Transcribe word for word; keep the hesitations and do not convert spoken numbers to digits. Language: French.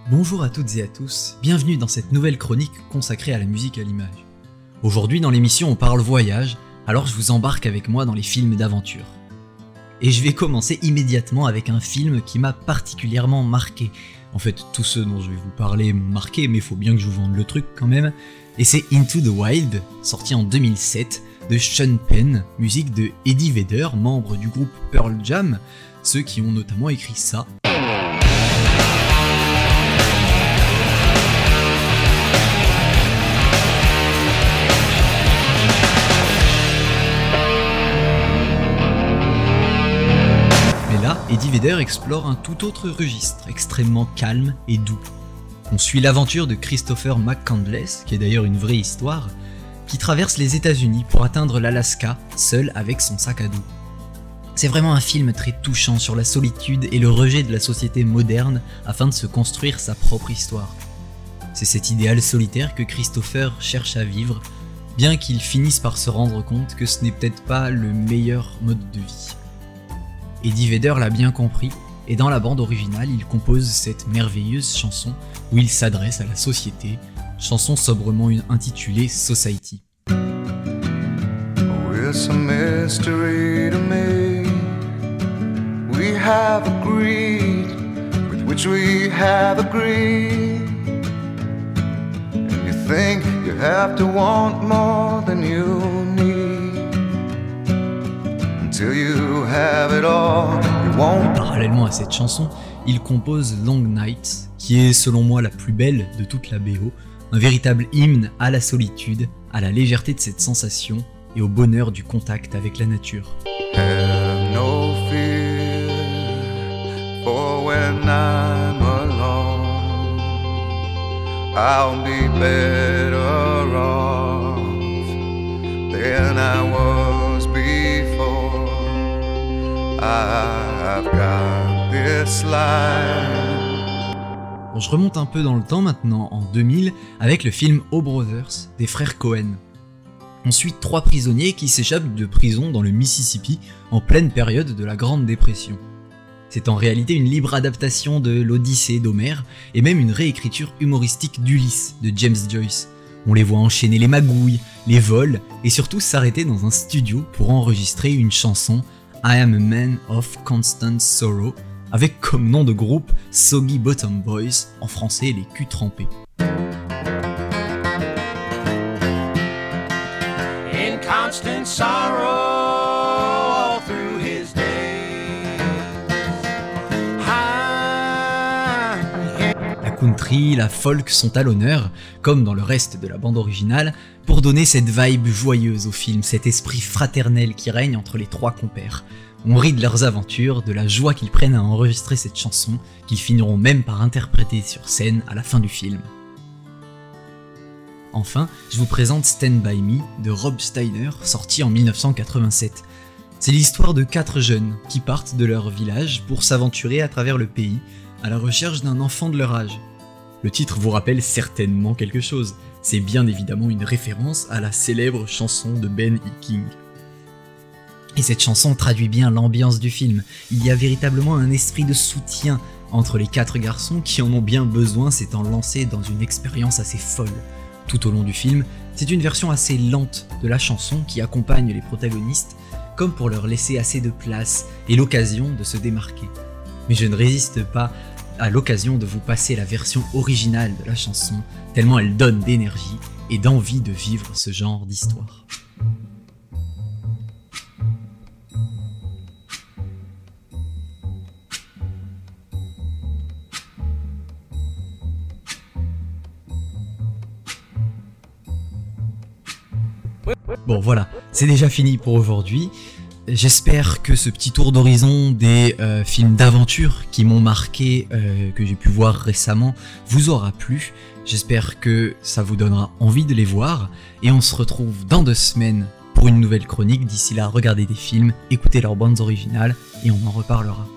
Bonjour à toutes et à tous, bienvenue dans cette nouvelle chronique consacrée à la musique à l'image. Aujourd'hui dans l'émission on parle voyage, alors je vous embarque avec moi dans les films d'aventure. Et je vais commencer immédiatement avec un film qui m'a particulièrement marqué. En fait, tous ceux dont je vais vous parler m'ont marqué, mais il faut bien que je vous vende le truc quand même. Et c'est Into the Wild, sorti en deux mille sept, de Sean Penn, musique de Eddie Vedder, membre du groupe Pearl Jam, ceux qui ont notamment écrit ça. Mais là, Eddie Vedder explore un tout autre registre, extrêmement calme et doux. On suit l'aventure de Christopher McCandless, qui est d'ailleurs une vraie histoire, qui traverse les États-Unis pour atteindre l'Alaska, seul avec son sac à dos. C'est vraiment un film très touchant sur la solitude et le rejet de la société moderne afin de se construire sa propre histoire. C'est cet idéal solitaire que Christopher cherche à vivre, bien qu'il finisse par se rendre compte que ce n'est peut-être pas le meilleur mode de vie. Eddie Vedder l'a bien compris, et dans la bande originale, il compose cette merveilleuse chanson où il s'adresse à la société, chanson sobrement intitulée Society. It's a mystery to me. We have agreed with which we have agreed. And you think you have to want more than you need. Until you have it all, you won't. Parallèlement à cette chanson, il compose Long Night, qui est selon moi la plus belle de toute la B O, un véritable hymne à la solitude, à la légèreté de cette sensation et au bonheur du contact avec la nature. Have no fear for when I'm alone. I'll be better off than I was before. I've got this life. Bon, je remonte un peu dans le temps maintenant, en deux mille, avec le film O Brothers des frères Coen. On suit trois prisonniers qui s'échappent de prison dans le Mississippi en pleine période de la Grande Dépression. C'est en réalité une libre adaptation de l'Odyssée d'Homère et même une réécriture humoristique d'Ulysse de James Joyce. On les voit enchaîner les magouilles, les vols et surtout s'arrêter dans un studio pour enregistrer une chanson I Am a Man of Constant Sorrow avec comme nom de groupe Soggy Bottom Boys, en français les culs trempés. Constant sorrow through his days. La country, la folk sont à l'honneur, comme dans le reste de la bande originale, pour donner cette vibe joyeuse au film, cet esprit fraternel qui règne entre les trois compères. On rit de leurs aventures, de la joie qu'ils prennent à enregistrer cette chanson, qu'ils finiront même par interpréter sur scène à la fin du film. Enfin, je vous présente Stand By Me de Rob Steiner, sorti en dix-neuf cent quatre-vingt-sept. C'est l'histoire de quatre jeunes qui partent de leur village pour s'aventurer à travers le pays, à la recherche d'un enfant de leur âge. Le titre vous rappelle certainement quelque chose, c'est bien évidemment une référence à la célèbre chanson de Ben E. King. Et cette chanson traduit bien l'ambiance du film, il y a véritablement un esprit de soutien entre les quatre garçons qui en ont bien besoin s'étant lancés dans une expérience assez folle. Tout au long du film, c'est une version assez lente de la chanson qui accompagne les protagonistes, comme pour leur laisser assez de place et l'occasion de se démarquer. Mais je ne résiste pas à l'occasion de vous passer la version originale de la chanson, tellement elle donne d'énergie et d'envie de vivre ce genre d'histoire. Bon voilà, c'est déjà fini pour aujourd'hui. J'espère que ce petit tour d'horizon des euh, films d'aventure qui m'ont marqué, euh, que j'ai pu voir récemment, vous aura plu. J'espère que ça vous donnera envie de les voir. Et on se retrouve dans deux semaines pour une nouvelle chronique. D'ici là, regardez des films, écoutez leurs bandes originales et on en reparlera.